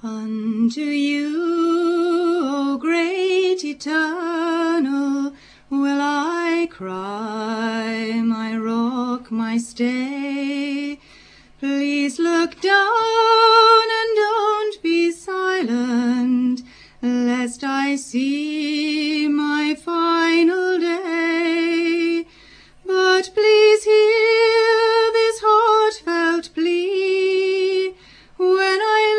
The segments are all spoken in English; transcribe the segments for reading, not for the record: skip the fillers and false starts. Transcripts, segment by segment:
Unto you, O great Eternal, will I cry, my rock, my stay. Please look down and don't be silent, lest I see my final day. But please hear this heartfelt plea when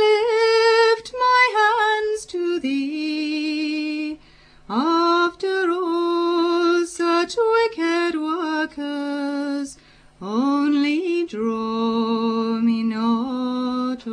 I lift my hands to Thee. After all such wicked workers, only draw me not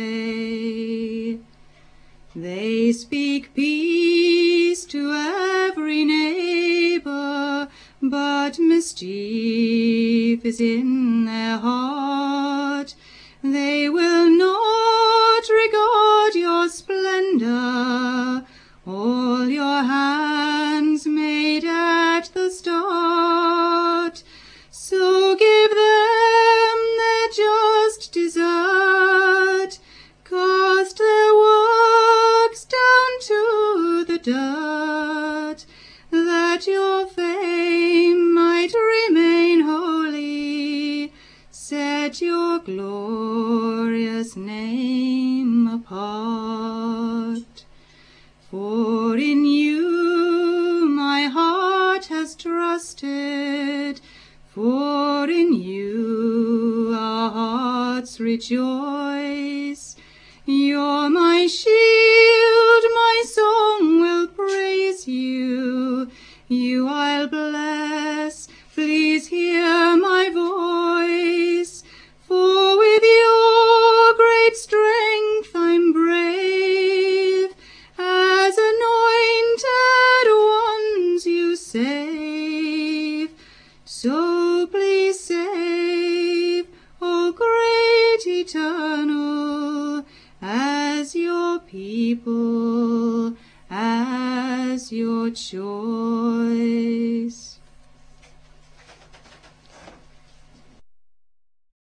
away. They speak peace to every neighbor, but mischief is in their heart. They will not regard your splendor, all your hands made at the start. So give them their just desert, cast their works down to the dirt, that your fame might remain holy. Set your glorious name apart. For in you my heart has trusted, for in you our hearts rejoice. You're my shield, my song will praise you. You I'll bless, please hear my voice. For with your great strength I'm brave, as anointed ones you save. So please save, O great Eternal, as your people, as your choice.